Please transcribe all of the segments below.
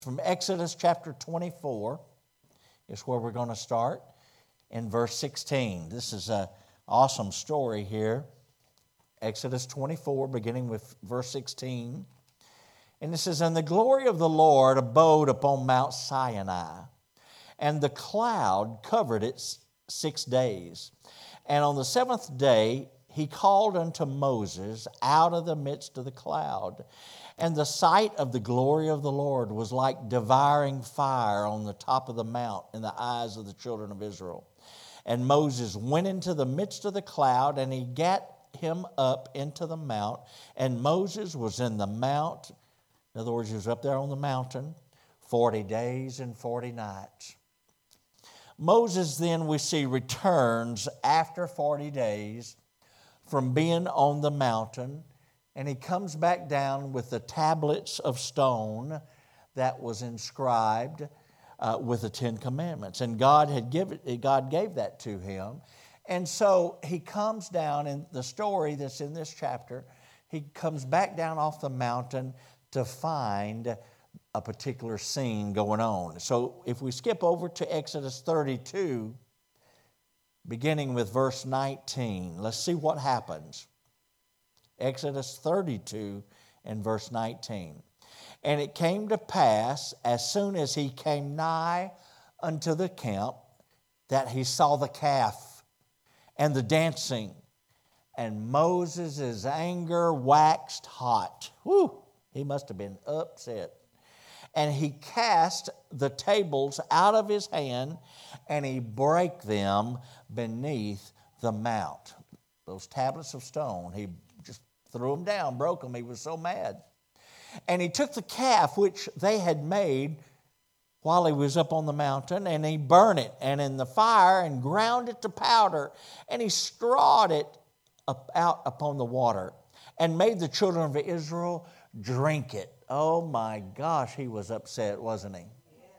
from Exodus chapter 24 is where we're going to start in verse 16. This is an awesome story here. Exodus 24, beginning with verse 16. And it says, "And the glory of the Lord abode upon Mount Sinai, and the cloud covered it 6 days. And on the seventh day he called unto Moses out of the midst of the cloud. And the sight of the glory of the Lord was like devouring fire on the top of the mount in the eyes of the children of Israel. And Moses went into the midst of the cloud, and he gat him up into the mount. And Moses was in the mount," in other words, he was up there on the mountain, 40 days and 40 nights. Moses then, we see, returns after 40 days from being on the mountain, and he comes back down with the tablets of stone that was inscribed with the Ten Commandments. And God gave that to him. And so he comes down, in the story that's in this chapter, he comes back down off the mountain to find a particular scene going on. So if we skip over to Exodus 32, beginning with verse 19, let's see what happens. Exodus 32 and verse 19. "And it came to pass, as soon as he came nigh unto the camp, that he saw the calf and the dancing, and Moses' anger waxed hot." Whew, he must have been upset. "And he cast the tables out of his hand, and he brake them beneath the mount." Those tablets of stone, he just threw them down, broke them. He was so mad. "And he took the calf which they had made while he was up on the mountain, and he burned it and in the fire, and ground it to powder, and he strawed it out upon the water, and made the children of Israel drink it." Oh my gosh, he was upset, wasn't he?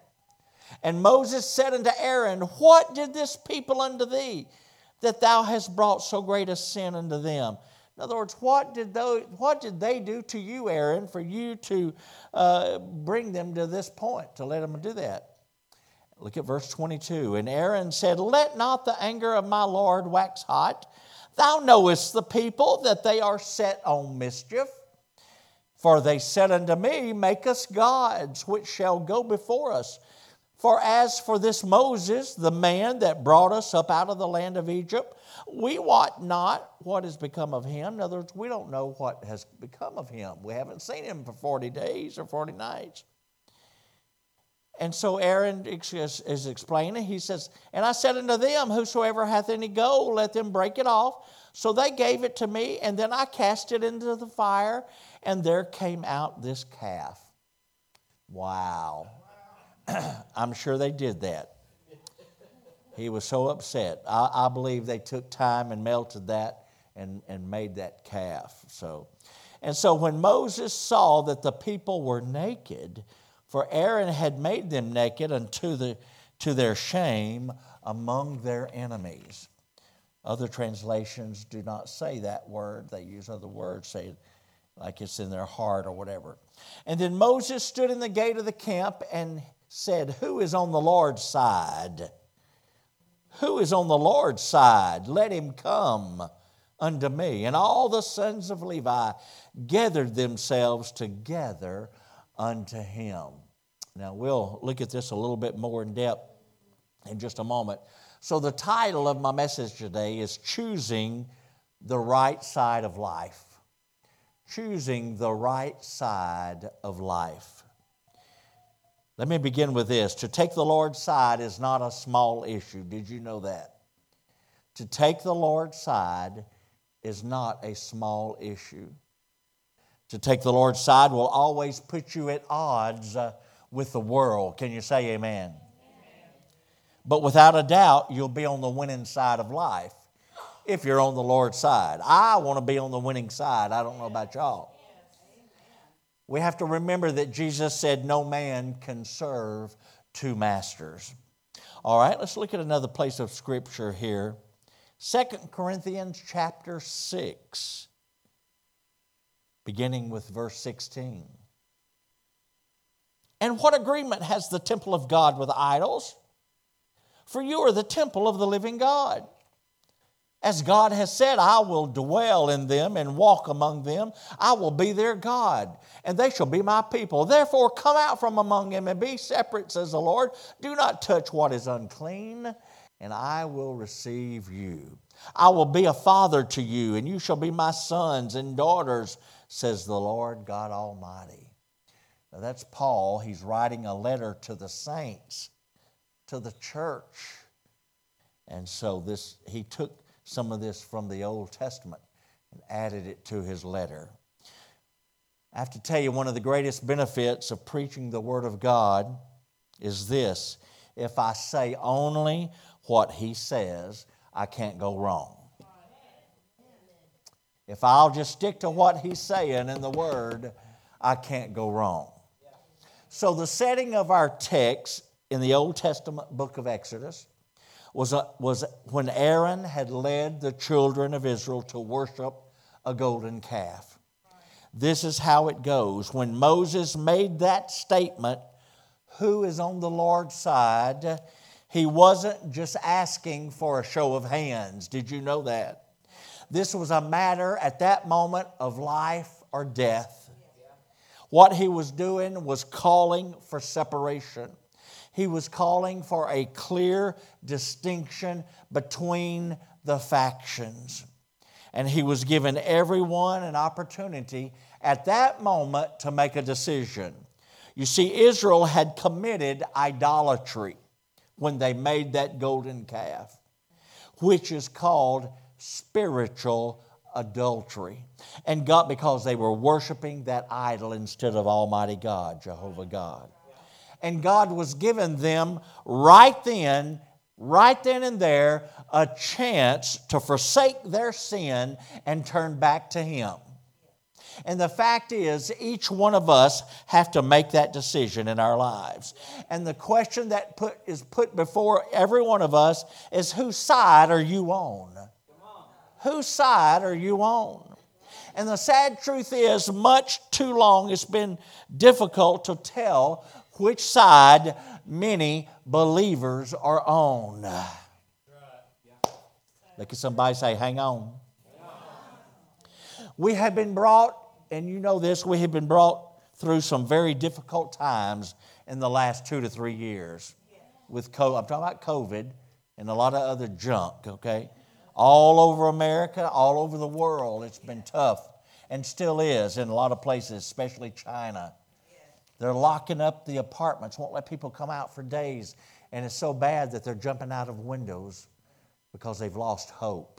"And Moses said unto Aaron, What did this people unto thee, that thou hast brought so great a sin unto them?" In other words, what did they do to you, Aaron, for you to bring them to this point, to let them do that? Look at verse 22. "And Aaron said, Let not the anger of my Lord wax hot. Thou knowest the people, that they are set on mischief. For they said unto me, Make us gods, which shall go before us. For as for this Moses, the man that brought us up out of the land of Egypt, we wot not what has become of him." In other words, we don't know what has become of him. We haven't seen him for 40 days or 40 nights. And so Aaron is explaining. He says, "And I said unto them, Whosoever hath any gold, let them break it off. So they gave it to me, and then I cast it into the fire, and there came out this calf." Wow. I'm sure they did that. He was so upset. I believe they took time and melted that and made that calf. So when Moses saw that the people were naked, for Aaron had made them naked to their shame among their enemies. Other translations do not say that word. They use other words, say it like it's in their heart or whatever. "And then Moses stood in the gate of the camp and said, Who is on the Lord's side? Who is on the Lord's side? Let him come unto me." And all the sons of Levi gathered themselves together unto him. Now we'll look at this a little bit more in depth in just a moment. So the title of my message today is Choosing the Right Side of Life. Choosing the right side of life. Let me begin with this. To take the Lord's side is not a small issue. Did you know that? To take the Lord's side is not a small issue. To take the Lord's side will always put you at odds with the world. Can you say amen? Amen. But without a doubt, you'll be on the winning side of life if you're on the Lord's side. I want to be on the winning side. I don't know about y'all. We have to remember that Jesus said no man can serve two masters. All right, let's look at another place of Scripture here. 2 Corinthians chapter 6, beginning with verse 16. And what agreement has the temple of God with idols? For you are the temple of the living God. As God has said, I will dwell in them and walk among them. I will be their God, and they shall be my people. Therefore, come out from among them and be separate, says the Lord. Do not touch what is unclean, and I will receive you. I will be a father to you, and you shall be my sons and daughters, says the Lord God Almighty. Now that's Paul. He's writing a letter to the saints, to the church. And so he took some of this from the Old Testament and added it to his letter. I have to tell you, one of the greatest benefits of preaching the Word of God is this. If I say only what He says, I can't go wrong. If I'll just stick to what He's saying in the Word, I can't go wrong. So the setting of our text in the Old Testament book of Exodus was when Aaron had led the children of Israel to worship a golden calf. This is how it goes. When Moses made that statement, who is on the Lord's side, he wasn't just asking for a show of hands. Did you know that? This was a matter at that moment of life or death. What he was doing was calling for separation. He was calling for a clear distinction between the factions. And he was giving everyone an opportunity at that moment to make a decision. You see, Israel had committed idolatry when they made that golden calf, which is called spiritual adultery. And God, because they were worshiping that idol instead of Almighty God, Jehovah God. And God was giving them right then and there, a chance to forsake their sin and turn back to Him. And the fact is, each one of us have to make that decision in our lives. And the question that is put before every one of us is, whose side are you on? Whose side are you on? And the sad truth is, much too long it's been difficult to tell which side many believers are on. Look at somebody say, hang on. We have been brought, and you know this, we have been brought through some very difficult times in the last 2 to 3 years. With COVID, I'm talking about COVID and a lot of other junk, okay? All over America, all over the world, it's been tough and still is in a lot of places, especially China. They're locking up the apartments, won't let people come out for days. And it's so bad that they're jumping out of windows because they've lost hope.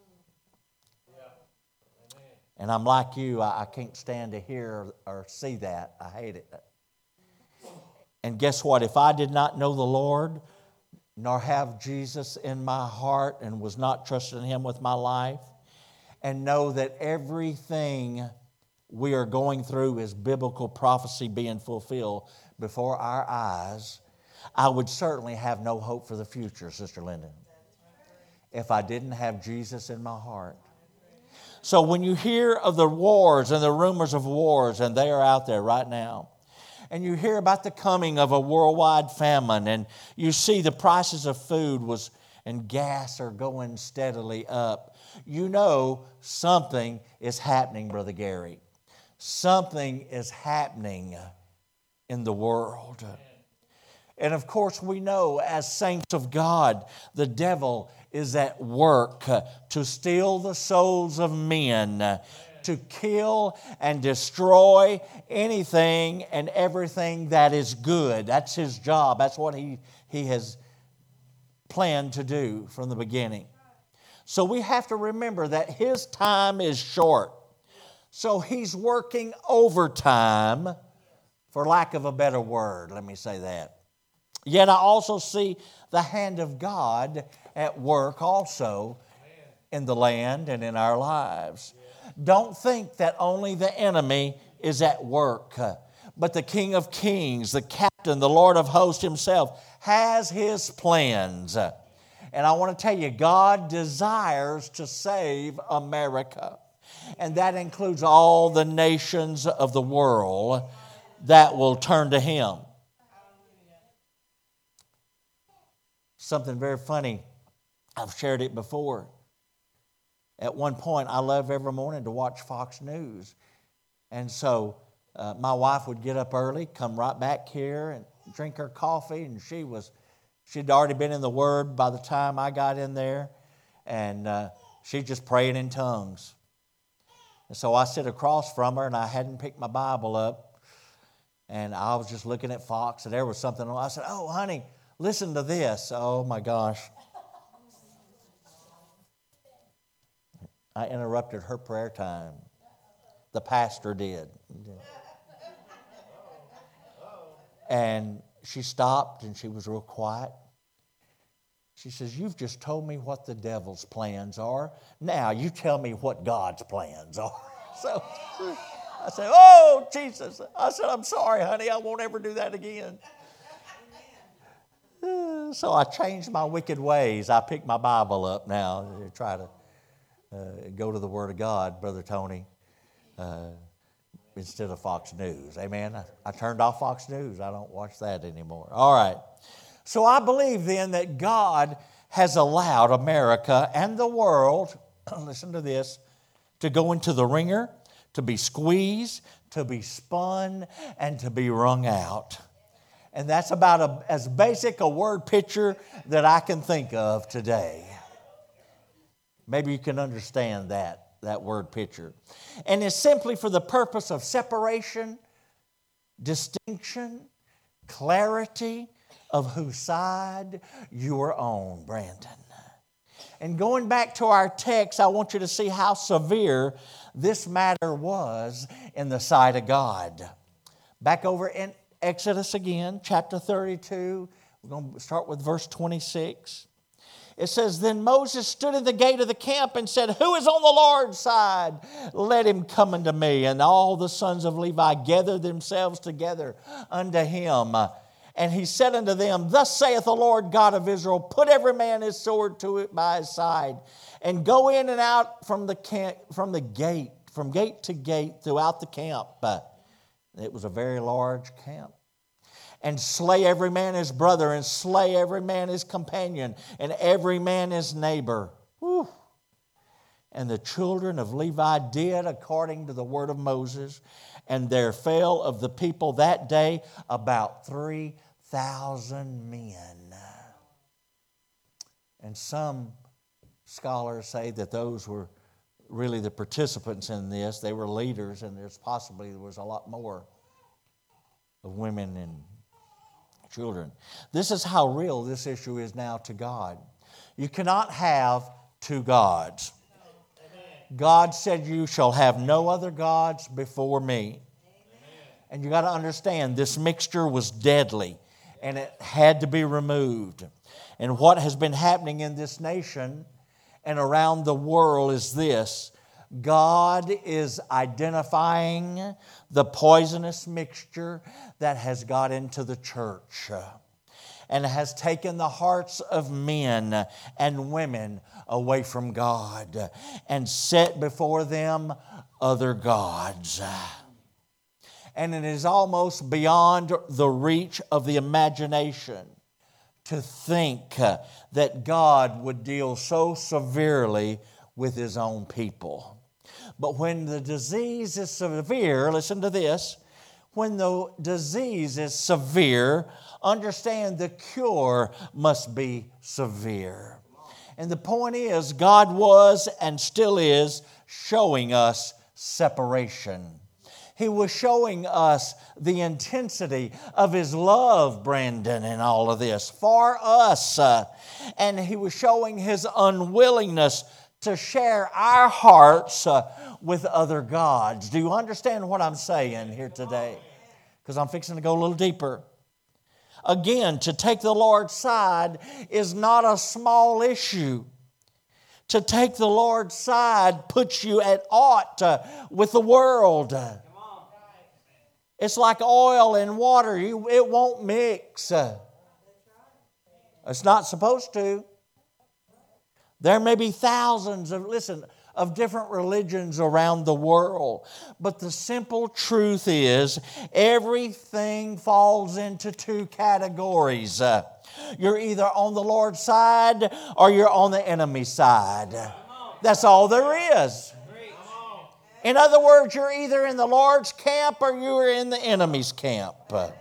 And I'm like you, I can't stand to hear or see that. I hate it. And guess what? If I did not know the Lord, nor have Jesus in my heart and was not trusting Him with my life, and know that everything we are going through is biblical prophecy being fulfilled before our eyes, I would certainly have no hope for the future, Sister Lyndon, if I didn't have Jesus in my heart. So when you hear of the wars and the rumors of wars, and they are out there right now, and you hear about the coming of a worldwide famine, and you see the prices of food and gas are going steadily up, you know something is happening, Brother Gary. Something is happening in the world. And of course we know as saints of God, the devil is at work to steal the souls of men, to kill and destroy anything and everything that is good. That's his job. That's what he has planned to do from the beginning. So we have to remember that his time is short. So he's working overtime, for lack of a better word, let me say that. Yet I also see the hand of God at work also in the land and in our lives. Don't think that only the enemy is at work, but the King of Kings, the Captain, the Lord of Hosts Himself has His plans. And I want to tell you, God desires to save America. And that includes all the nations of the world that will turn to Him. something very funny. I've shared it before. At one point, I love every morning to watch Fox News. And so my wife would get up early, come right back here and drink her coffee. And she'd already been in the Word by the time I got in there. And she's just praying in tongues. And so I sit across from her, and I hadn't picked my Bible up. And I was just looking at Fox, and there was something on. I said, "Oh, honey, listen to this." Oh, my gosh. I interrupted her prayer time. The pastor did. And she stopped, and she was real quiet. She says, "You've just told me what the devil's plans are. Now you tell me what God's plans are." So I said, "Oh, Jesus." I said, "I'm sorry, honey. I won't ever do that again." So I changed my wicked ways. I picked my Bible up now to try to go to the Word of God, Brother Tony, instead of Fox News. Amen. I turned off Fox News. I don't watch that anymore. All right. So I believe then that God has allowed America and the world, listen to this, to go into the ringer, to be squeezed, to be spun, and to be wrung out. And that's about as basic a word picture that I can think of today. Maybe you can understand that word picture. And it's simply for the purpose of separation, distinction, clarity of whose side you are on, Brandon. And going back to our text, I want you to see how severe this matter was in the sight of God. Back over in Exodus again, chapter 32. We're going to start with verse 26. It says, "Then Moses stood at the gate of the camp and said, 'Who is on the Lord's side? Let him come unto me.' And all the sons of Levi gathered themselves together unto him. And he said unto them, 'Thus saith the Lord God of Israel, put every man his sword to it by his side, and go in and out from gate to gate throughout the camp.'" It was a very large camp. "And slay every man his brother, and slay every man his companion, and every man his neighbor." Whew. And the children of Levi did according to the word of Moses, and there fell of the people that day about 3,000 men. And some scholars say that those were really the participants in this. They were leaders, and there was a lot more of women and children. This is how real this issue is now to God. You cannot have two gods. God said, "You shall have no other gods before me." And you got to understand, this mixture was deadly, and it had to be removed. And what has been happening in this nation and around the world is this: God is identifying the poisonous mixture that has got into the church and has taken the hearts of men and women away from God and set before them other gods. And it is almost beyond the reach of the imagination to think that God would deal so severely with His own people. But when the disease is severe, listen to this, when the disease is severe, understand the cure must be severe. And the point is, God was and still is showing us separation. He was showing us the intensity of His love, Brandon, in all of this for us. And He was showing His unwillingness to share our hearts with other gods. Do you understand what I'm saying here today? Because I'm fixing to go a little deeper. Again, to take the Lord's side is not a small issue. To take the Lord's side puts you at ought with the world. It's like oil and water. It won't mix. It's not supposed to. There may be thousands of, listen, of different religions around the world. But the simple truth is, everything falls into two categories. You're either on the Lord's side or you're on the enemy's side. That's all there is. In other words, you're either in the Lord's camp or you're in the enemy's camp.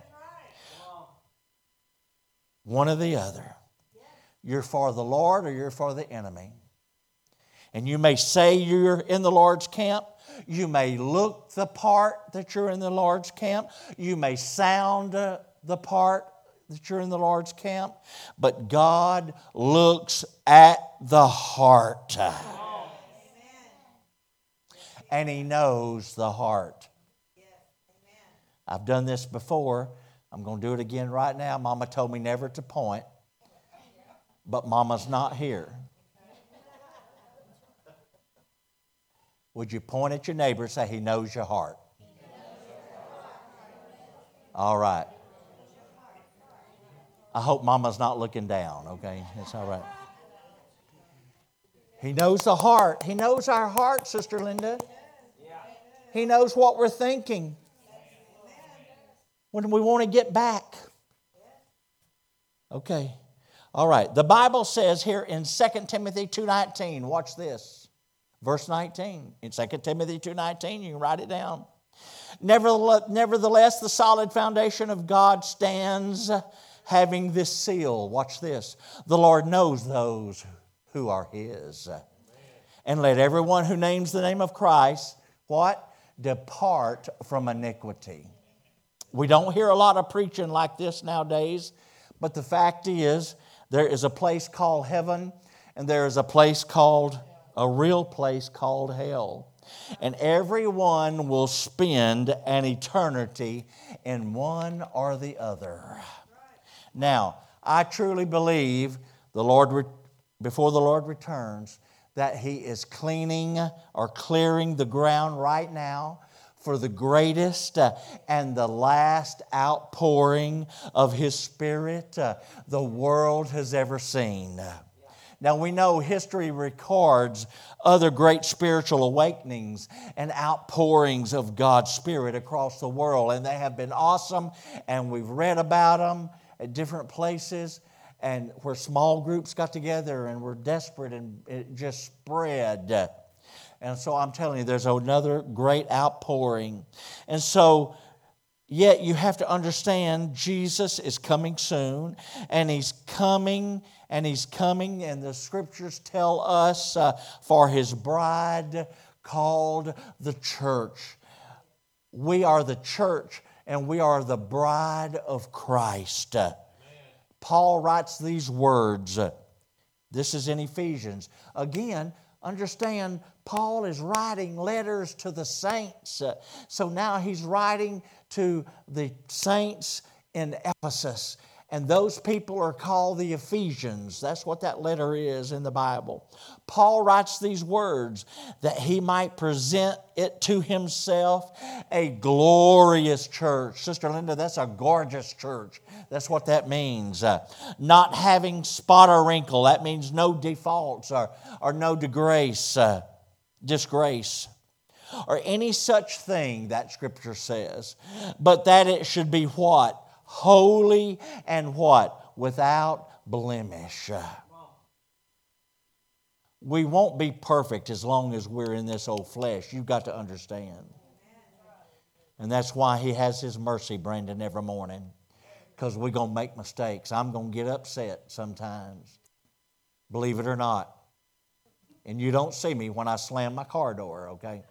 One or the other. You're for the Lord or you're for the enemy. And you may say you're in the Lord's camp. You may look the part that you're in the Lord's camp. You may sound the part that you're in the Lord's camp. But God looks at the heart. And He knows the heart. I've done this before. I'm going to do it again right now. Mama told me never to point. But Mama's not here. Would you point at your neighbor and say, He knows your heart? All right. I hope Mama's not looking down, okay? It's all right. He knows the heart. He knows our heart, Sister Linda. He knows what we're thinking when we want to get back. Okay. All right. The Bible says here in 2 Timothy 2:19, watch this. Verse 19. In 2 Timothy 2:19, you can write it down. Nevertheless, the solid foundation of God stands, having this seal. Watch this. The Lord knows those who are His. And let everyone who names the name of Christ, what? Depart from iniquity. We don't hear a lot of preaching like this nowadays, but the fact is, there is a place called heaven, and there is a place called, a real place called hell. And everyone will spend an eternity in one or the other. Now, I truly believe the Lord, before the Lord returns, that He is cleaning or clearing the ground right now for the greatest and the last outpouring of His Spirit the world has ever seen. Now we know history records other great spiritual awakenings and outpourings of God's Spirit across the world, and they have been awesome, and we've read about them at different places, and where small groups got together and were desperate, and it just spread. And so I'm telling you, there's another great outpouring. And so, yet you have to understand, Jesus is coming soon, and He's coming, and the Scriptures tell us for His bride called the church. We are the church, and we are the bride of Christ. Paul writes these words. This is in Ephesians. Again, understand, Paul is writing letters to the saints. So now he's writing to the saints in Ephesus. And those people are called the Ephesians. That's what that letter is in the Bible. Paul writes these words that he might present it to himself a glorious church. Sister Linda, that's a gorgeous church. That's what that means. Not having spot or wrinkle. That means no defaults or no disgrace. Or any such thing, that Scripture says. But that it should be what? Holy and what? Without blemish. We won't be perfect as long as we're in this old flesh. You've got to understand. And that's why He has His mercy, Brandon, every morning. Because we're going to make mistakes. I'm going to get upset sometimes. Believe it or not. And you don't see me when I slam my car door, okay?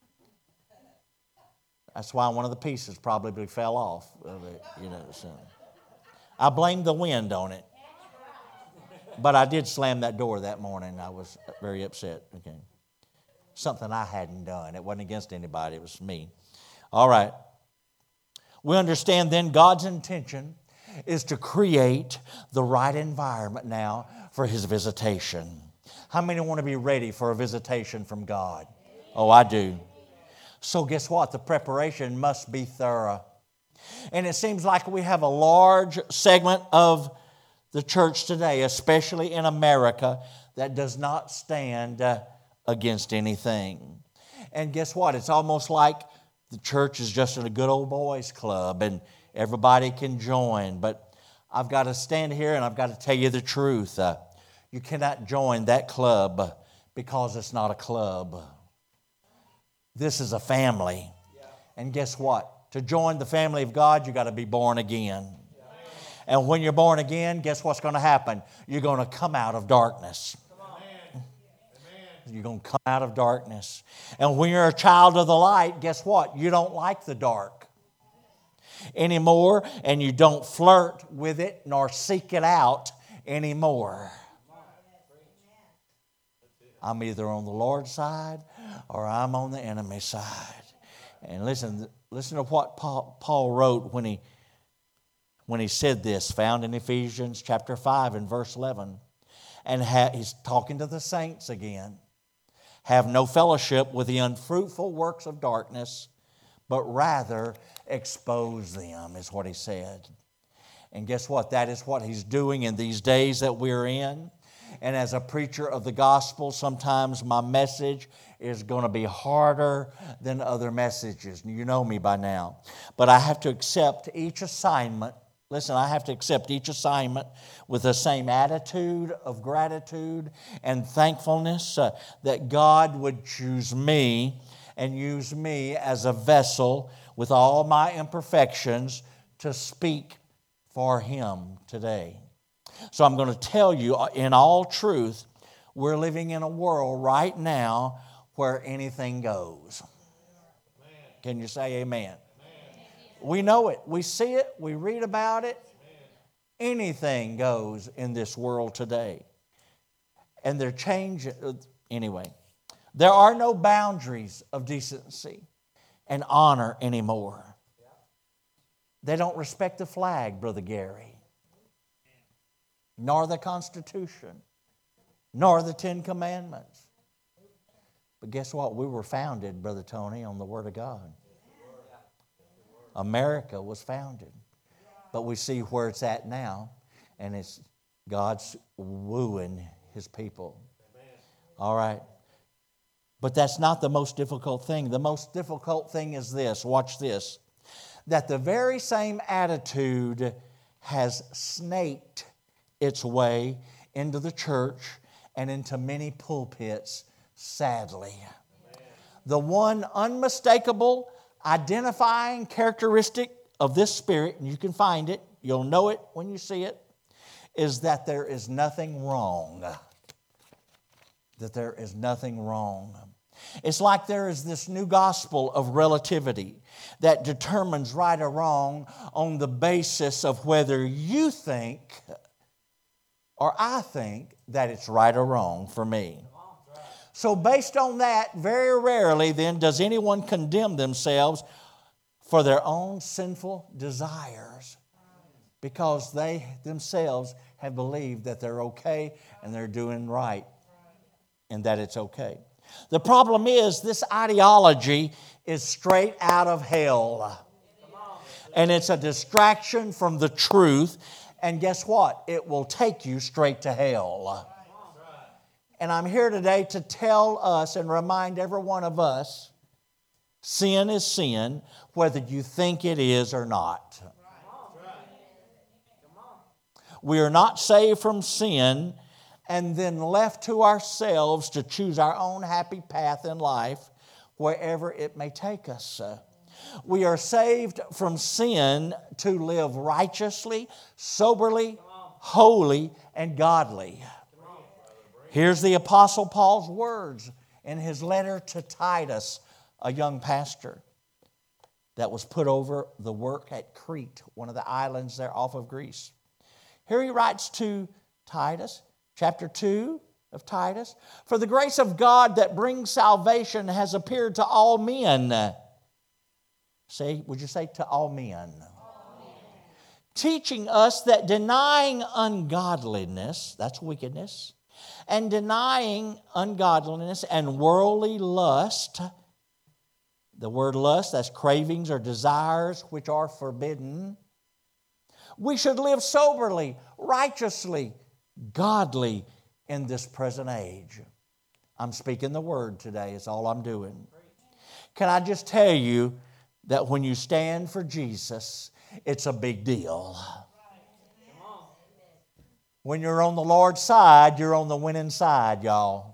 That's why one of the pieces probably fell off of it, So I blame the wind on it. But I did slam that door that morning. I was very upset. Okay, something I hadn't done. It wasn't against anybody. It was me. All right. We understand then God's intention is to create the right environment now for His visitation. How many want to be ready for a visitation from God? Oh, I do. So guess what? The preparation must be thorough. And it seems like we have a large segment of the church today, especially in America, that does not stand against anything. And guess what? It's almost like the church is just a good old boys club and everybody can join. But I've got to stand here and I've got to tell you the truth. You cannot join that club because it's not a club. This is a family. And guess what? To join the family of God, you got to be born again. And when you're born again, guess what's going to happen? You're going to come out of darkness. You're going to come out of darkness. And when you're a child of the light, guess what? You don't like the dark anymore, and you don't flirt with it nor seek it out anymore. I'm either on the Lord's side or I'm on the enemy's side. And listen to what Paul wrote when he said this, found in Ephesians chapter 5 and verse 11. And he's talking to the saints again. Have no fellowship with the unfruitful works of darkness, but rather expose them, is what he said. And guess what? That is what he's doing in these days that we're in. And as a preacher of the gospel, sometimes my message is going to be harder than other messages. You know me by now. But I have to accept each assignment. Listen, I have to accept each assignment with the same attitude of gratitude and thankfulness that God would choose me and use me as a vessel with all my imperfections to speak for Him today. So I'm going to tell you in all truth, we're living in a world right now where anything goes. Can you say amen? We know it. We see it. We read about it. Anything goes in this world today. And they're changing. Anyway, there are no boundaries of decency and honor anymore. They don't respect the flag, Brother Gary, nor the Constitution, nor the Ten Commandments. But guess what? We were founded, Brother Tony, on the Word of God. America was founded. But we see where it's at now, and it's God's wooing His people. All right. But that's not the most difficult thing. The most difficult thing is this. Watch this. That the very same attitude has snaked its way into the church and into many pulpits, sadly. The one unmistakable identifying characteristic of this spirit, and you can find it, you'll know it when you see it, is that there is nothing wrong. That there is nothing wrong. It's like there is this new gospel of relativity that determines right or wrong on the basis of whether you think or I think that it's right or wrong for me. So based on that, very rarely then does anyone condemn themselves for their own sinful desires because they themselves have believed that they're okay and they're doing right and that it's okay. The problem is this ideology is straight out of hell. And it's a distraction from the truth. And guess what? It will take you straight to hell. And I'm here today to tell us and remind every one of us, sin is sin, whether you think it is or not. We are not saved from sin and then left to ourselves to choose our own happy path in life, wherever it may take us. We are saved from sin to live righteously, soberly, holy, and godly. Here's the Apostle Paul's words in his letter to Titus, a young pastor that was put over the work at Crete, one of the islands there off of Greece. Here he writes to Titus, chapter 2 of Titus, "For the grace of God that brings salvation has appeared to all men." Say, would you say to all men? Teaching us that denying ungodliness, that's wickedness, and denying ungodliness and worldly lust, the word lust, that's cravings or desires which are forbidden, we should live soberly, righteously, godly in this present age. I'm speaking the word today. It's all I'm doing. Can I just tell you that when you stand for Jesus, it's a big deal. When you're on the Lord's side, you're on the winning side, y'all.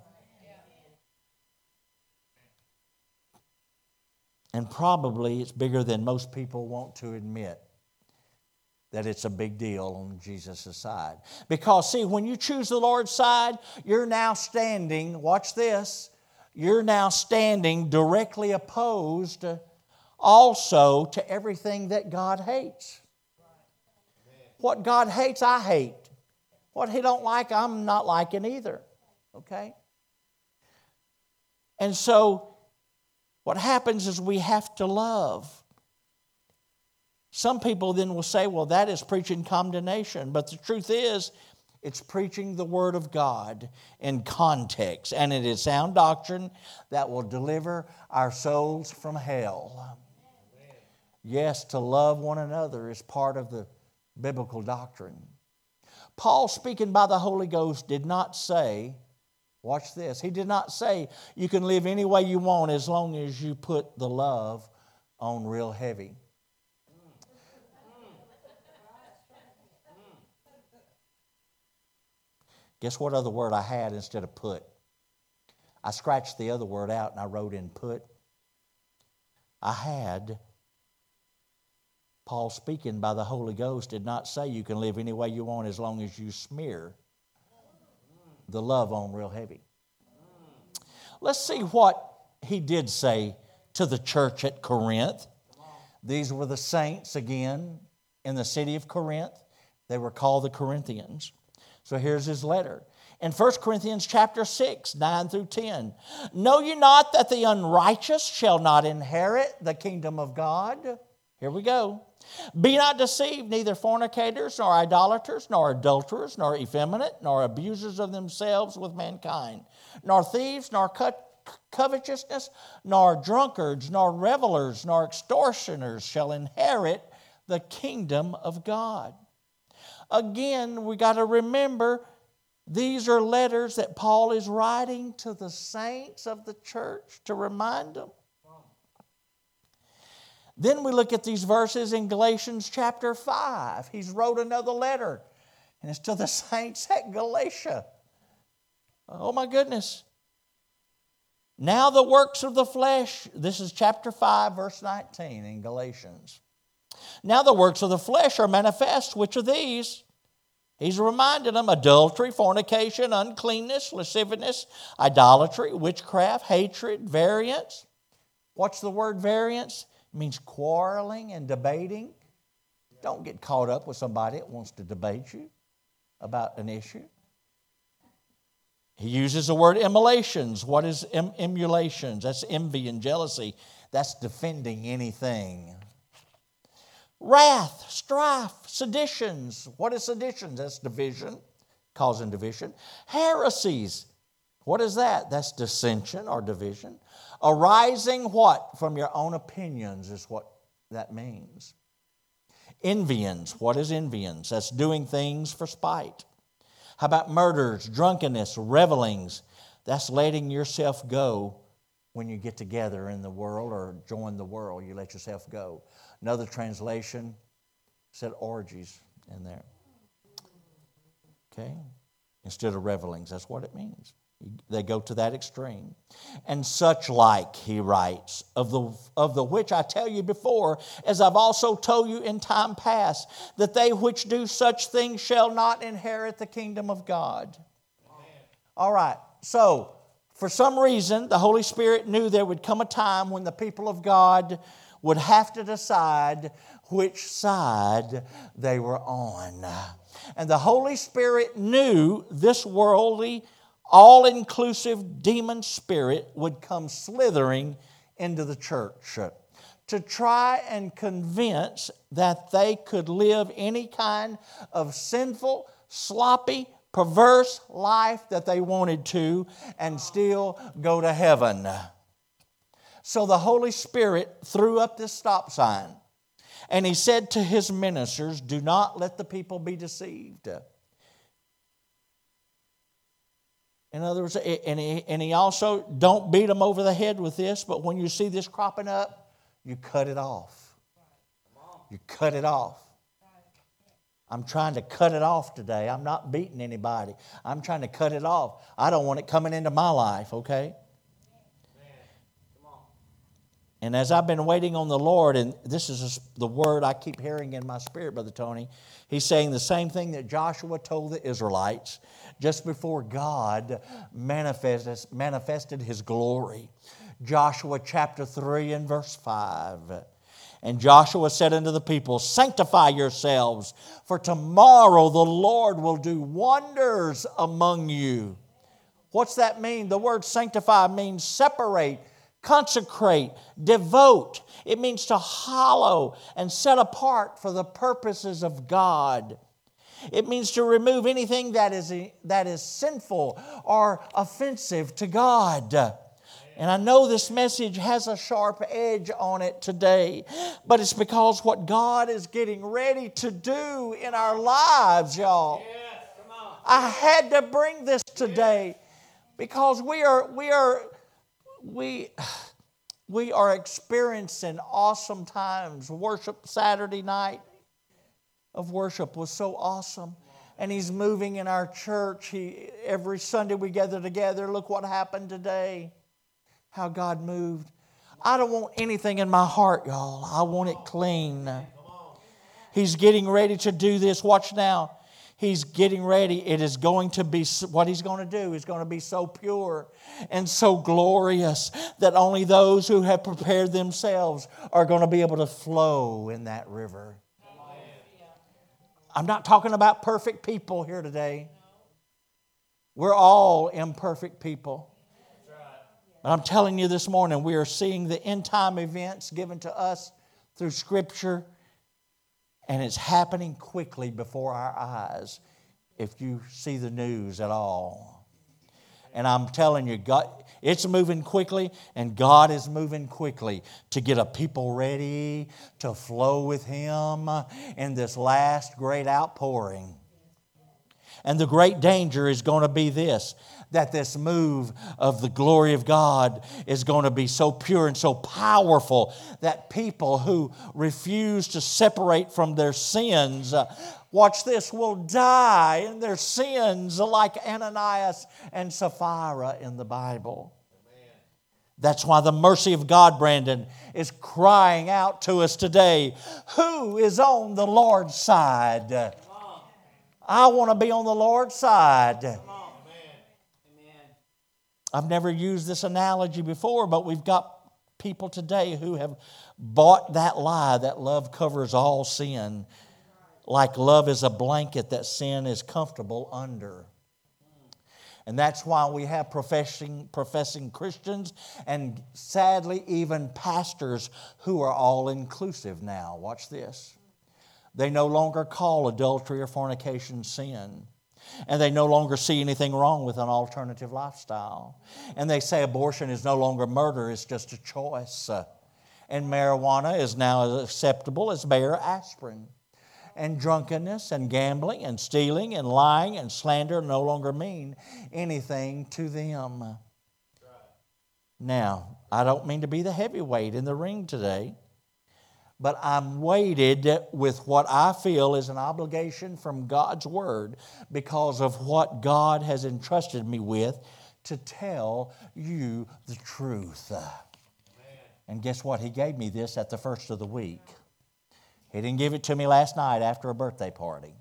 And probably it's bigger than most people want to admit that it's a big deal on Jesus' side. Because, see, when you choose the Lord's side, you're now standing, watch this, you're now standing directly opposed also to everything that God hates. What God hates, I hate. What He don't like, I'm not liking either. Okay? And so, what happens is we have to love. Some people then will say, well, that is preaching condemnation. But the truth is, it's preaching the Word of God in context. And it is sound doctrine that will deliver our souls from hell. Yes, to love one another is part of the biblical doctrine. Paul, speaking by the Holy Ghost, did not say, watch this, he did not say you can live any way you want as long as you put the love on real heavy. Guess what other word I had instead of put? I scratched the other word out and I wrote in put. I had, Paul speaking by the Holy Ghost did not say you can live any way you want as long as you smear the love on real heavy. Let's see what he did say to the church at Corinth. These were the saints again in the city of Corinth. They were called the Corinthians. So here's his letter. In 1 Corinthians chapter 6, 9 through 10. Know you not that the unrighteous shall not inherit the kingdom of God? Here we go. Be not deceived, neither fornicators, nor idolaters, nor adulterers, nor effeminate, nor abusers of themselves with mankind, nor thieves, nor covetousness, nor drunkards, nor revelers, nor extortioners shall inherit the kingdom of God. Again, we got to remember these are letters that Paul is writing to the saints of the church to remind them. Then we look at these verses in Galatians chapter 5. He's wrote another letter, and it's to the saints at Galatia. Oh my goodness. Now the works of the flesh, this is chapter 5, verse 19 in Galatians. Now the works of the flesh are manifest, which are these? He's reminded them: adultery, fornication, uncleanness, lasciviousness, idolatry, witchcraft, hatred, variance. What's the word variance? It means quarreling and debating. Don't get caught up with somebody that wants to debate you about an issue. He uses the word emulations. What is emulations? That's envy and jealousy. That's defending anything. Wrath, strife, seditions. What is seditions? That's division, causing division. Heresies. What is that? That's dissension or division. Arising what? From your own opinions is what that means. Envyings. What is envyings? That's doing things for spite. How about murders, drunkenness, revelings? That's letting yourself go when you get together in the world or join the world. You let yourself go. Another translation said orgies in there. Okay? Instead of revelings. That's what it means. They go to that extreme. And such like, he writes, of the which I tell you before, as I've also told you in time past, that they which do such things shall not inherit the kingdom of God. Amen. All right, so for some reason, the Holy Spirit knew there would come a time when the people of God would have to decide which side they were on. And the Holy Spirit knew this worldly, all-inclusive demon spirit would come slithering into the church to try and convince that they could live any kind of sinful, sloppy, perverse life that they wanted to and still go to heaven. So the Holy Spirit threw up this stop sign, and He said to His ministers, do not let the people be deceived. In other words, and he also, don't beat them over the head with this, but when you see this cropping up, you cut it off. You cut it off. I'm trying to cut it off today. I'm not beating anybody. I'm trying to cut it off. I don't want it coming into my life, okay? And as I've been waiting on the Lord, and this is the word I keep hearing in my spirit, Brother Tony, he's saying the same thing that Joshua told the Israelites just before God manifested His glory. Joshua chapter 3 and verse 5. And Joshua said unto the people, sanctify yourselves, for tomorrow the Lord will do wonders among you. What's that mean? The word sanctify means separate, consecrate, devote. It means to hallow and set apart for the purposes of God. It means to remove anything that is sinful or offensive to God. And I know this message has a sharp edge on it today, but it's because what God is getting ready to do in our lives, y'all. Yes, come on. I had to bring this today because we are experiencing awesome times. Worship Saturday night of worship was so awesome. And He's moving in our church. Every Sunday we gather together. Look what happened today. How God moved. I don't want anything in my heart, y'all. I want it clean. He's getting ready to do this. Watch now. He's getting ready. It is going to be, what He's going to do is going to be so pure and so glorious that only those who have prepared themselves are going to be able to flow in that river. I'm not talking about perfect people here today. We're all imperfect people. But I'm telling you this morning, we are seeing the end time events given to us through Scripture, and it's happening quickly before our eyes if you see the news at all. And I'm telling you, God, it's moving quickly, and God is moving quickly to get a people ready to flow with Him in this last great outpouring. And the great danger is going to be this, that this move of the glory of God is going to be so pure and so powerful that people who refuse to separate from their sins, watch this, will die in their sins like Ananias and Sapphira in the Bible. That's why the mercy of God, Brandon, is crying out to us today. Who is on the Lord's side? I want to be on the Lord's side. I've never used this analogy before, but we've got people today who have bought that lie that love covers all sin, like love is a blanket that sin is comfortable under. And that's why we have professing Christians and sadly even pastors who are all inclusive now. Watch this. They no longer call adultery or fornication sin. And they no longer see anything wrong with an alternative lifestyle. And they say abortion is no longer murder, it's just a choice. And marijuana is now as acceptable as Bayer aspirin. And drunkenness and gambling and stealing and lying and slander no longer mean anything to them. Now, I don't mean to be the heavyweight in the ring today, but I'm weighted with what I feel is an obligation from God's Word because of what God has entrusted me with to tell you the truth. Amen. And guess what? He gave me this at the first of the week. He didn't give it to me last night after a birthday party.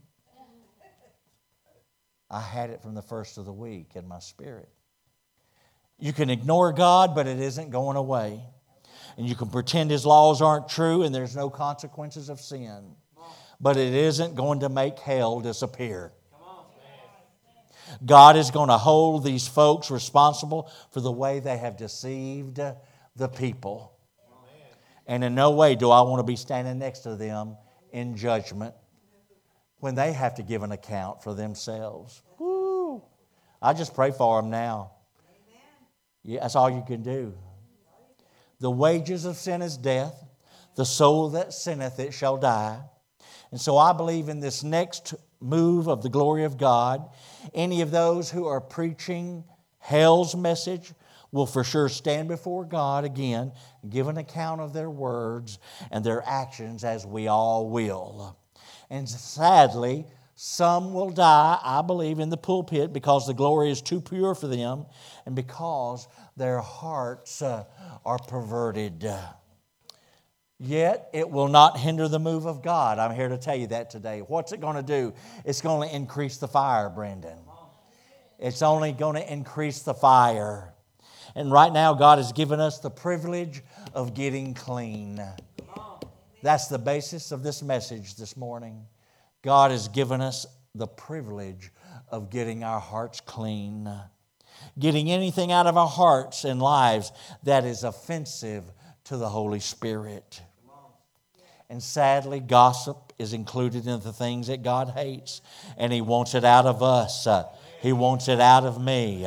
I had it from the first of the week in my spirit. You can ignore God, but it isn't going away. And you can pretend His laws aren't true and there's no consequences of sin. But it isn't going to make hell disappear. God is going to hold these folks responsible for the way they have deceived the people. And in no way do I want to be standing next to them in judgment when they have to give an account for themselves. Woo. I just pray for them now. Yeah, that's all you can do. The wages of sin is death. The soul that sinneth, it shall die. And so I believe in this next move of the glory of God, any of those who are preaching hell's message will for sure stand before God again, give an account of their words and their actions, as we all will. And sadly, some will die, I believe, in the pulpit because the glory is too pure for them and because their hearts are perverted. Yet it will not hinder the move of God. I'm here to tell you that today. What's it going to do? It's going to increase the fire, Brendan. It's only going to increase the fire. And right now, God has given us the privilege of getting clean. That's the basis of this message this morning. God has given us the privilege of getting our hearts clean. Getting anything out of our hearts and lives that is offensive to the Holy Spirit. And sadly, gossip is included in the things that God hates. And He wants it out of us. He wants it out of me.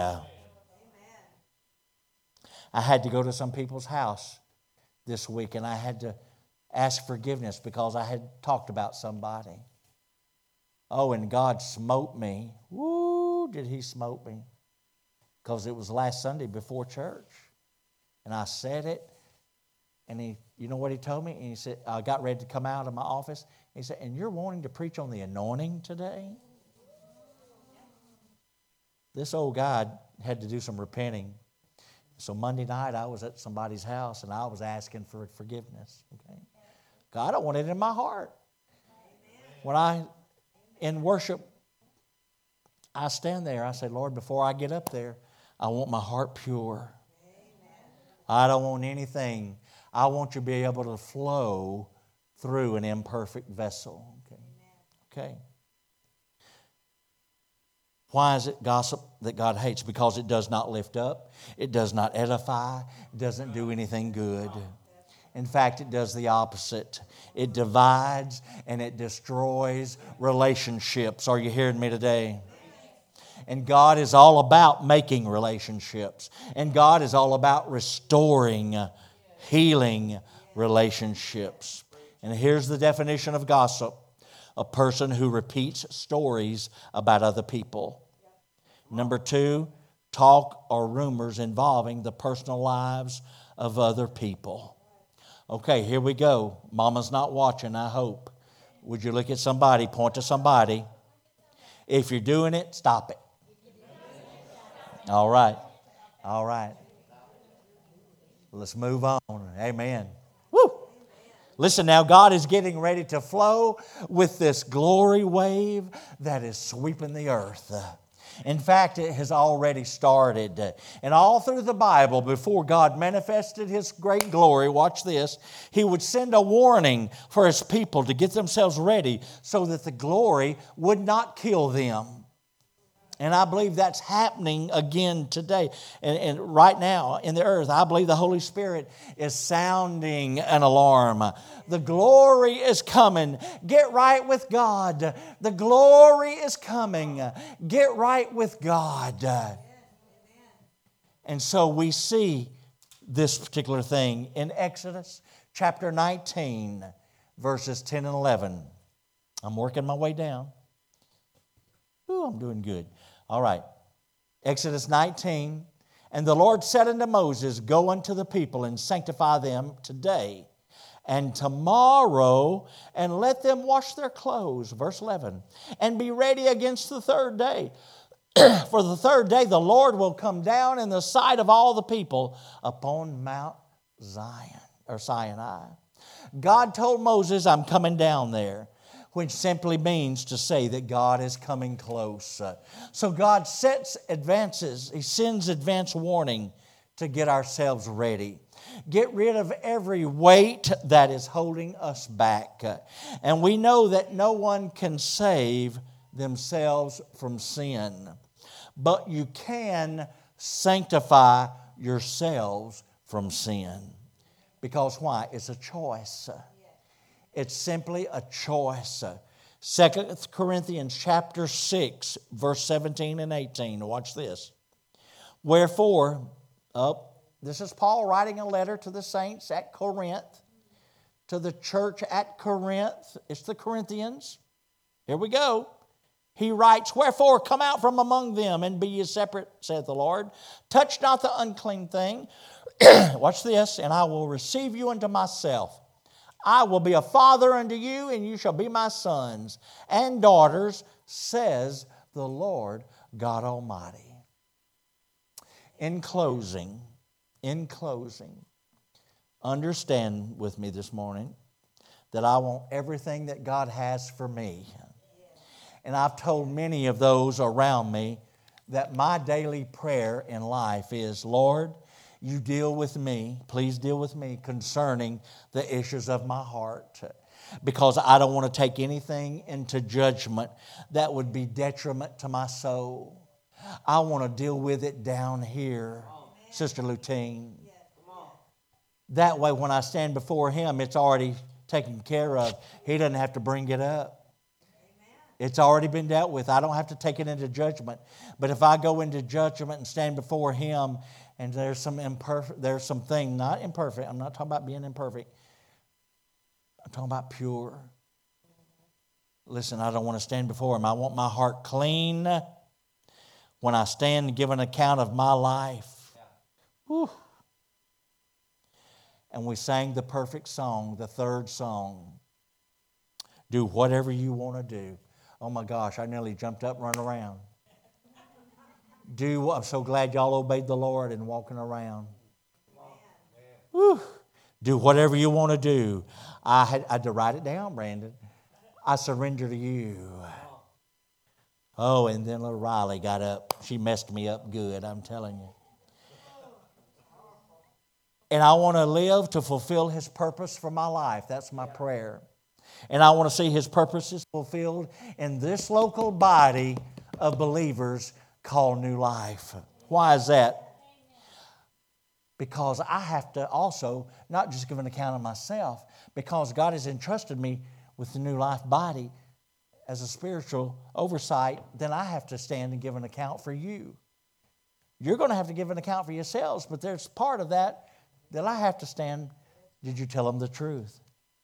I had to go to some people's house this week and I had to ask forgiveness because I had talked about somebody. Oh, and God smote me. Woo, did He smote me? Because it was last Sunday before church. And I said it. And you know what He told me? And He said, I got ready to come out of my office. He said, and you're wanting to preach on the anointing today? This old guy had to do some repenting. So Monday night I was at somebody's house and I was asking for forgiveness. Okay, God, I don't want it in my heart. When in worship, I stand there. I say, Lord, before I get up there, I want my heart pure. I don't want anything. I want you to be able to flow through an imperfect vessel. Okay. Why is it gossip that God hates? Because it does not lift up. It does not edify. It doesn't do anything good. In fact, it does the opposite. It divides and it destroys relationships. Are you hearing me today? And God is all about making relationships. And God is all about restoring, healing relationships. And here's the definition of gossip. A person who repeats stories about other people. Number 2, talk or rumors involving the personal lives of other people. Okay, here we go. Mama's not watching, I hope. Would you look at somebody, point to somebody? If you're doing it, stop it. All right. All right. Let's move on. Amen. Woo! Listen now, God is getting ready to flow with this glory wave that is sweeping the earth. In fact, it has already started. And all through the Bible, before God manifested His great glory, watch this, He would send a warning for His people to get themselves ready so that the glory would not kill them. And I believe that's happening again today. And right now in the earth, I believe the Holy Spirit is sounding an alarm. The glory is coming. Get right with God. The glory is coming. Get right with God. And so we see this particular thing in Exodus chapter 19, verses 10 and 11. I'm working my way down. Ooh, I'm doing good. All right. Exodus 19. And the Lord said unto Moses, Go unto the people and sanctify them today and tomorrow, and let them wash their clothes. Verse 11. And be ready against the third day. For the third day the Lord will come down in the sight of all the people upon Mount Zion or Sinai. God told Moses, I'm coming down there, which simply means to say that God is coming close. So God sets advances. He sends advance warning to get ourselves ready. Get rid of every weight that is holding us back. And we know that no one can save themselves from sin. But you can sanctify yourselves from sin. Because why? It's a choice. It's simply a choice. 2 Corinthians chapter 6, verse 17 and 18. Watch this. Wherefore, this is Paul writing a letter to the saints at Corinth, to the church at Corinth. It's the Corinthians. Here we go. He writes, "Wherefore come out from among them and be ye separate, saith the Lord. Touch not the unclean thing." Watch this. "And I will receive you unto myself. I will be a father unto you, and you shall be my sons and daughters, says the Lord God Almighty." In closing, understand with me this morning that I want everything that God has for me. And I've told many of those around me that my daily prayer in life is, "Lord, you deal with me, please deal with me concerning the issues of my heart." Because I don't want to take anything into judgment that would be detriment to my soul. I want to deal with it down here, Sister Lutine. That way when I stand before Him, it's already taken care of. He doesn't have to bring it up. It's already been dealt with. I don't have to take it into judgment. But if I go into judgment and stand before Him, and there's some thing, not imperfect, I'm not talking about being imperfect, I'm talking about pure. Listen, I don't want to stand before Him. I want my heart clean when I stand and give an account of my life. Whew. And we sang the perfect song, the third song. Do whatever you want to do. Oh my gosh, I nearly jumped up and run around. I'm so glad y'all obeyed the Lord and walking around. Whew. Do whatever you want to do. I had to write it down, Brandon. I surrender to you. Oh, and then little Riley got up. She messed me up good, I'm telling you. And I want to live to fulfill His purpose for my life. That's my prayer. And I want to see His purposes fulfilled in this local body of believers called New Life. Why is that? Because I have to also not just give an account of myself, because God has entrusted me with the New Life body as a spiritual oversight, then I have to stand and give an account for you. You're going to have to give an account for yourselves, but there's part of that I have to stand. Did you tell them the truth?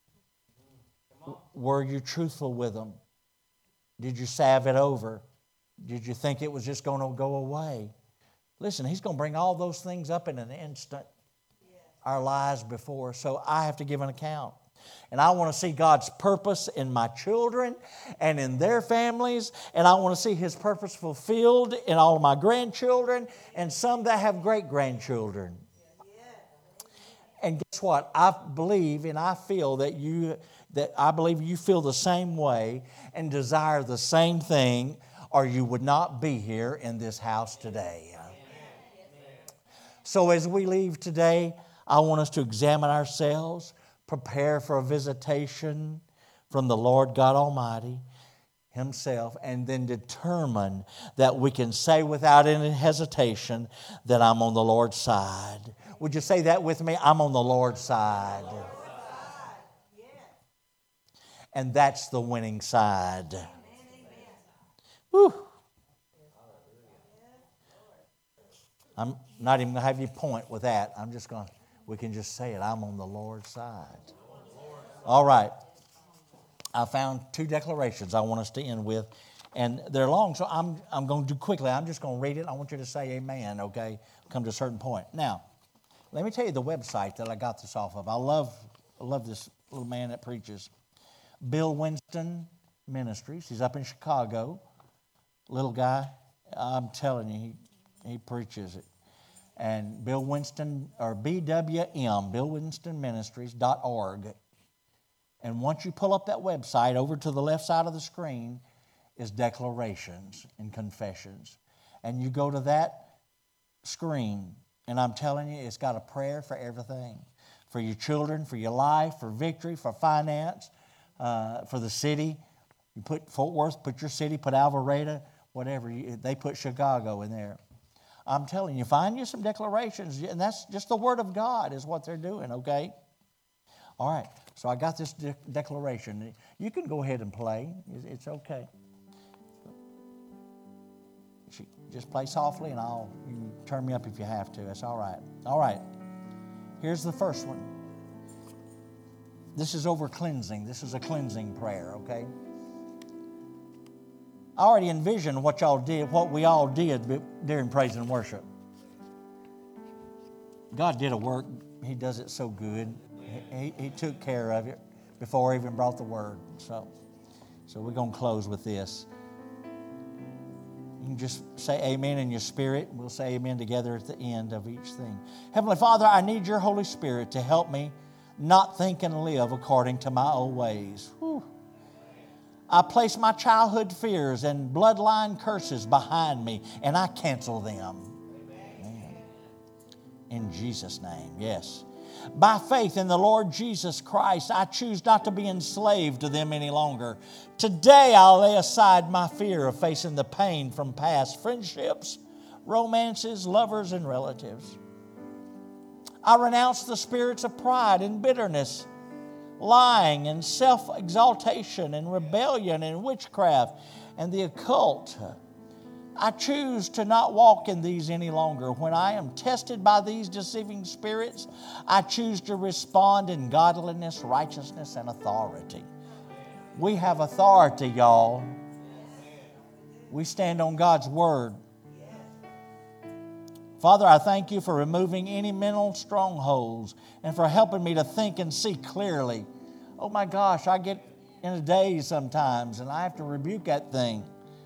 Were you truthful with them? Did you salve it over? Did you think it was just going to go away? Listen, He's going to bring all those things up in an instant. Our lives before. So I have to give an account. And I want to see God's purpose in my children and in their families. And I want to see His purpose fulfilled in all of my grandchildren and some that have great-grandchildren. And guess what? I believe and I feel that you feel the same way and desire the same thing, or you would not be here in this house today. So as we leave today, I want us to examine ourselves, prepare for a visitation from the Lord God Almighty Himself, and then determine that we can say without any hesitation that I'm on the Lord's side. Would you say that with me? I'm on the Lord's side. And that's the winning side. Whew. I'm not even going to have you point with that. We can just say it. I'm on the Lord's side. All right. I found 2 declarations I want us to end with. And they're long, so I'm going to do quickly. I'm just going to read it. I want you to say amen, okay? Come to a certain point. Now, let me tell you the website that I got this off of. I love this little man that preaches. Bill Winston Ministries. He's up in Chicago. Little guy. I'm telling you, he preaches it. And Bill Winston, or BWM, BillWinstonMinistries.org. And once you pull up that website, over to the left side of the screen is declarations and confessions. And you go to that screen, and I'm telling you, it's got a prayer for everything. For your children, for your life, for victory, for finance, for the city. You put Fort Worth, put your city, put Alvarado, whatever. They put Chicago in there. I'm telling you, find you some declarations, and that's just the Word of God is what they're doing, okay? All right, so I got this declaration. You can go ahead and play. It's okay. Just play softly, and you can turn me up if you have to. That's all right. All right, here's the first one. This is over cleansing. This is a cleansing prayer, okay? I already envisioned what y'all did, what we all did during praise and worship. God did a work. He does it so good. He took care of it before He even brought the word. So we're going to close with this. You can just say amen in your spirit. We'll say amen together at the end of each thing. Heavenly Father, I need your Holy Spirit to help me not think and live according to my old ways. Whew. I place my childhood fears and bloodline curses behind me, and I cancel them. Amen. In Jesus' name, yes. By faith in the Lord Jesus Christ, I choose not to be enslaved to them any longer. Today, I'll lay aside my fear of facing the pain from past friendships, romances, lovers, and relatives. I renounce the spirits of pride and bitterness, lying and self-exaltation and rebellion and witchcraft and the occult. I choose to not walk in these any longer. When I am tested by these deceiving spirits, I choose to respond in godliness, righteousness, and authority. We have authority, y'all. We stand on God's word. Father, I thank you for removing any mental strongholds and for helping me to think and see clearly. Oh my gosh, I get in a daze sometimes and I have to rebuke that thing.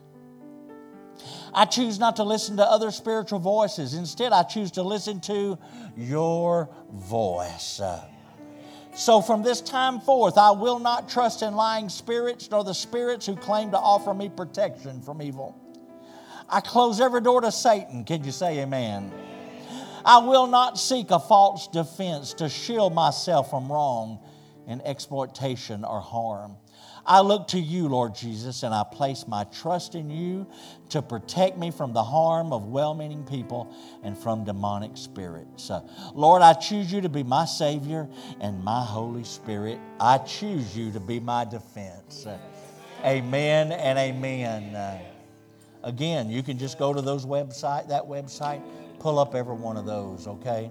I choose not to listen to other spiritual voices. Instead, I choose to listen to your voice. So from this time forth, I will not trust in lying spirits nor the spirits who claim to offer me protection from evil. I close every door to Satan. Can you say amen? I will not seek a false defense to shield myself from wrong and exploitation or harm. I look to you, Lord Jesus, and I place my trust in you to protect me from the harm of well-meaning people and from demonic spirits. Lord, I choose you to be my Savior and my Holy Spirit. I choose you to be my defense. Amen and amen. Again, you can just go to that website, pull up every one of those, okay?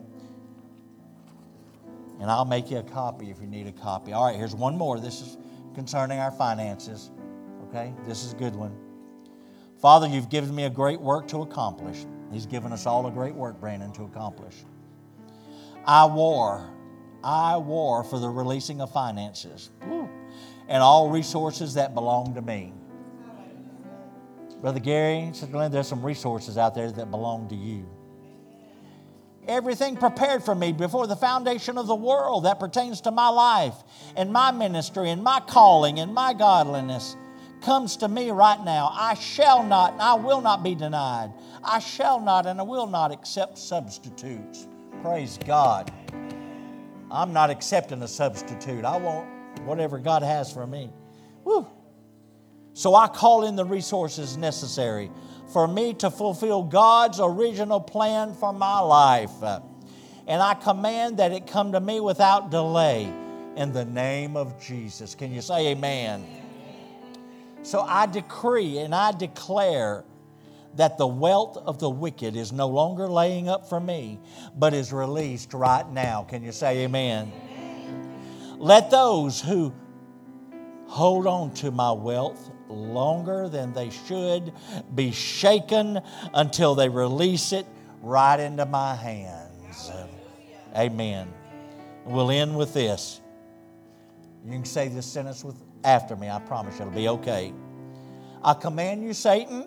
And I'll make you a copy if you need a copy. All right, here's one more. This is concerning our finances, okay? This is a good one. Father, you've given me a great work to accomplish. He's given us all a great work, Brandon, to accomplish. I war for the releasing of finances and all resources that belong to me. Brother Gary, Sister Glenn, there's some resources out there that belong to you. Everything prepared for me before the foundation of the world that pertains to my life and my ministry and my calling and my godliness comes to me right now. I will not be denied. I shall not and I will not accept substitutes. Praise God. I'm not accepting a substitute. I want whatever God has for me. Woo. So I call in the resources necessary for me to fulfill God's original plan for my life. And I command that it come to me without delay in the name of Jesus. Can you say amen? So I decree and I declare that the wealth of the wicked is no longer laying up for me, but is released right now. Can you say amen? Let those who hold on to my wealth longer than they should be shaken until they release it right into my hands. Amen. We'll end with this. You can say this sentence after me. I promise you it'll be okay. I command you, Satan,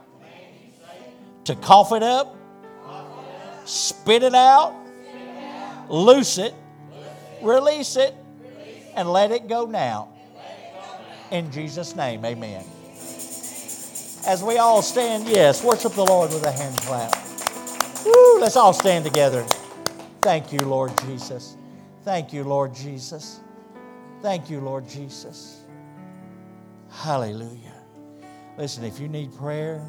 to cough it up, spit it out, loose it, release it, and let it go now. In Jesus' name, amen. As we all stand, yes, worship the Lord with a hand clap. Woo, let's all stand together. Thank you, Lord Jesus. Thank you, Lord Jesus. Thank you, Lord Jesus. Hallelujah. Listen, if you need prayer,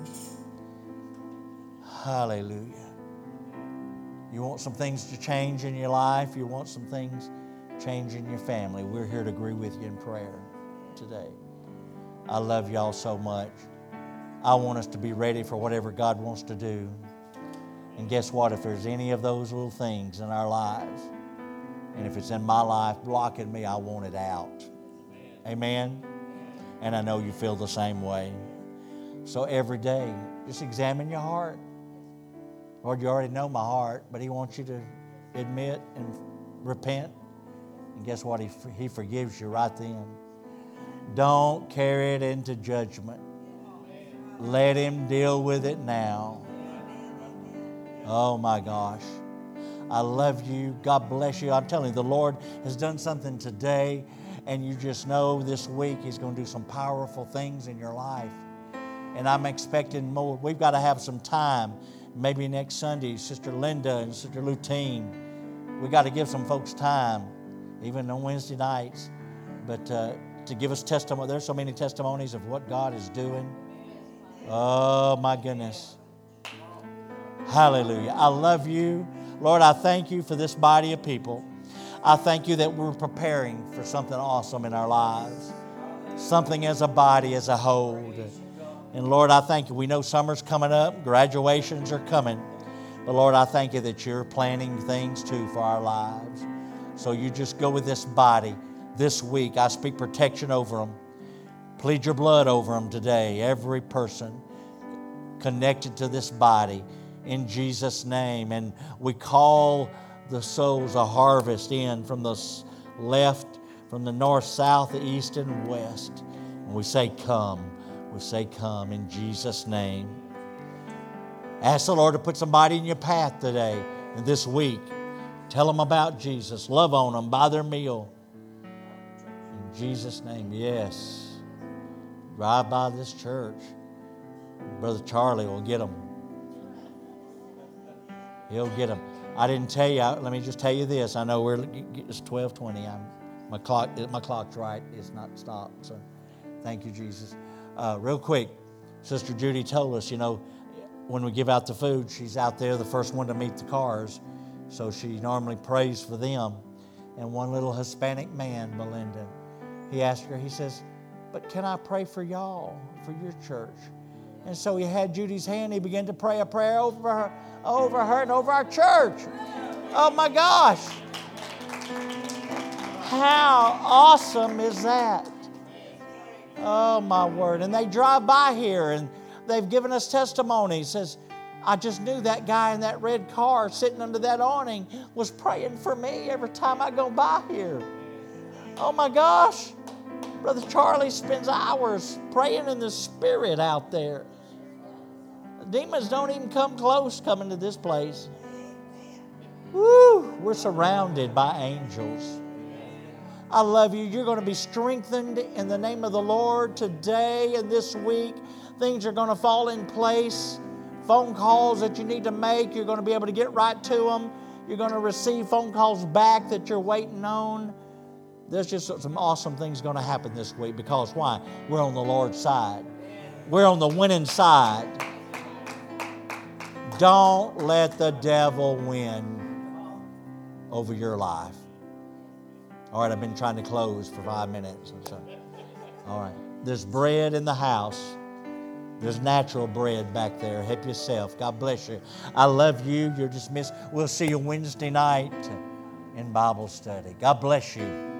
hallelujah. You want some things to change in your life, you want some things change in your family, we're here to agree with you in prayer today. I love y'all so much. I want us to be ready for whatever God wants to do. And guess what? If there's any of those little things in our lives, and if it's in my life blocking me, I want it out. Amen? And I know you feel the same way. So every day, just examine your heart. Lord, you already know my heart, but He wants you to admit and repent. And guess what? He forgives you right then. Don't carry it into judgment. Let Him deal with it now. Oh my gosh. I love you. God bless you. I'm telling you, the Lord has done something today, and you just know this week He's going to do some powerful things in your life. And I'm expecting more. We've got to have some time. Maybe next Sunday, Sister Linda and Sister Lutine. We've got to give some folks time, even on Wednesday nights, but to give us testimony. There's so many testimonies of what God is doing. Oh, my goodness. Hallelujah. I love you. Lord, I thank you for this body of people. I thank you that we're preparing for something awesome in our lives, something as a body, as a whole. And Lord, I thank you. We know summer's coming up, graduations are coming. But Lord, I thank you that you're planning things too for our lives. So you just go with this body this week. I speak protection over them. Plead your blood over them today. Every person connected to this body in Jesus' name. And we call the souls a harvest in from the left, from the north, south, the east, and west. And we say, come. We say, come in Jesus' name. Ask the Lord to put somebody in your path today and this week. Tell them about Jesus. Love on them. Buy their meal. In Jesus' name, yes. Drive by this church. Brother Charlie will get them. He'll get them. I didn't tell you. Let me just tell you this. I know it's 12:20. My clock's right. It's not stopped. So thank you, Jesus. Real quick, Sister Judy told us, when we give out the food, she's out there, the first one to meet the cars. So she normally prays for them. And one little Hispanic man, Melinda, he asked her, he says, but can I pray for y'all, for your church? And so he had Judy's hand. He began to pray a prayer over her and over our church. Oh, my gosh. How awesome is that? Oh, my word. And they drive by here, and they've given us testimonies. Says, I just knew that guy in that red car sitting under that awning was praying for me every time I go by here. Oh, my gosh. Brother Charlie spends hours praying in the Spirit out there. Demons don't even come close coming to this place. Woo! We're surrounded by angels. I love you. You're going to be strengthened in the name of the Lord today and this week. Things are going to fall in place. Phone calls that you need to make, you're going to be able to get right to them. You're going to receive phone calls back that you're waiting on. There's just some awesome things going to happen this week because why? We're on the Lord's side. We're on the winning side. Don't let the devil win over your life. All right, I've been trying to close for 5 minutes. All right, there's bread in the house. There's natural bread back there. Help yourself. God bless you. I love you. You're dismissed. We'll see you Wednesday night in Bible study. God bless you.